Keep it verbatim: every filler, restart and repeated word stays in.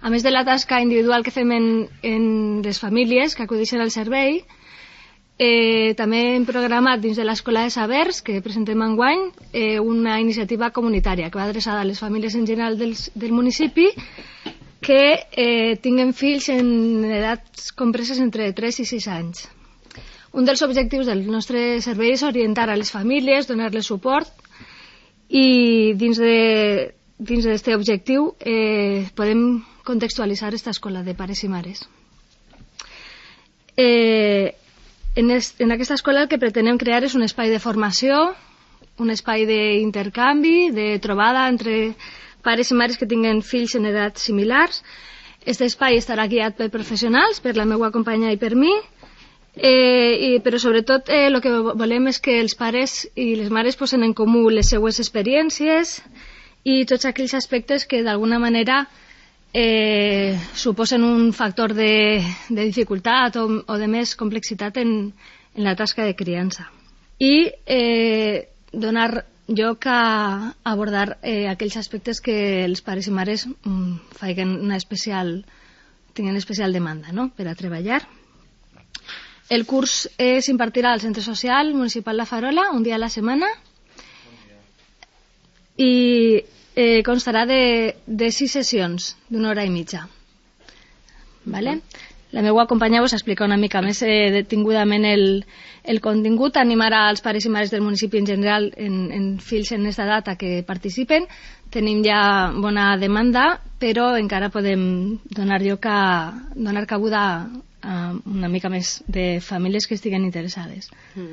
a més de la tasca individual que fem en, en les famílies que acudeixen al servei, eh, també hem programat dins de l'Escola de Sabers, que presentem enguany, eh, una iniciativa comunitària que va adreçada a les famílies en general del, del municipi que eh, tinguen fills en edats compreses entre tres i sis anys. Un dels objectius del nostre servei és orientar a les famílies, donar-les suport, i dins de dins d'aquest objectiu eh, podem contextualitzar aquesta escola de pares i mares. Eh, en, es, en aquesta escola el que pretenem crear és un espai de formació, un espai d'intercanvi, de trobada entre pares i mares que tinguen fills en edats similars. Aquest espai estarà guiat per professionals, per la meva companya i per mi, eh, i, però sobretot el eh, que volem és que els pares i les mares posen en comú les seues experiències i tots aquells aspectes que d'alguna manera eh, suposen un factor de, de dificultat o, o de més complexitat en, en la tasca de criança. I eh, donar lloc a abordar eh, aquells aspectes que els pares i mares mm, facin una especial, tinguin especial demanda, no?, per a treballar. El curs eh, s'impartirà al Centre Social Municipal La Farola, un dia a la setmana, i eh, constarà de, de sis sessions d'una hora i mitja. Vale? La meva companya us explica una mica més eh, detingudament el, el contingut, animarà als pares i mares del municipi en general en, en fills en aquesta data que participen. Tenim ja bona demanda, però encara podem donar lloc a donar cabuda a una mica més de famílies que estiguen interessades.